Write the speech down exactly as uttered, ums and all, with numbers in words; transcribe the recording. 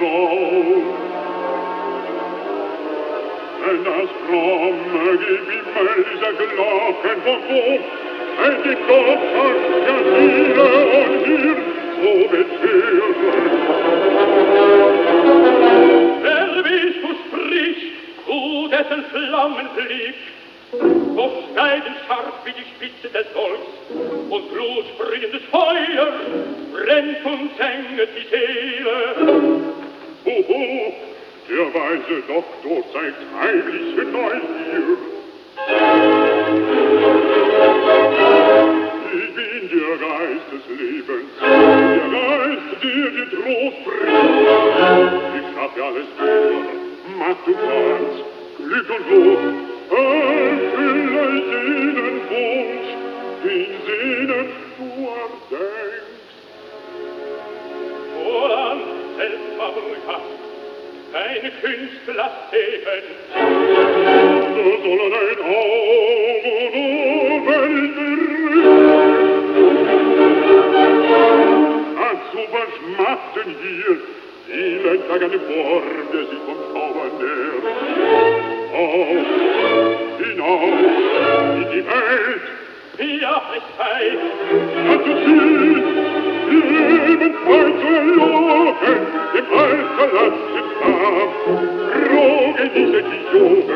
Traum. Wenn das fromme Gewimmel dieser Glocken von Hof, wenn die Gotthard Gefühle und hier so betören. Wer willst du sprichst, du dessen Flammenblick, so steigen scharf wie die Spitze des Dolchs, und blutspringendes Feuer brennt und senget die Seele. Hoho, der weise Doktor zeigt heimliche Neugier. Ich bin der Geist des Lebens, der Geist, der dir Trost bringt. Ich schaffe alles wieder, Macht und Glanz, Glück und Lob, erfülle jeden Wunsch, den Sehnen du erdenkst. Woran selbst Fabrik deine Künstler sehen. So soll dein Augen oben dazu verschmachten hier vielen Tagen Worte sich vom Zauber nährt. Auf, hinaus, in die Welt, Ja, es sei, dazu ziehen, die Lebensfreude zu erlocken, dem Alter lasst den Tag, Drogen diese die Jugend.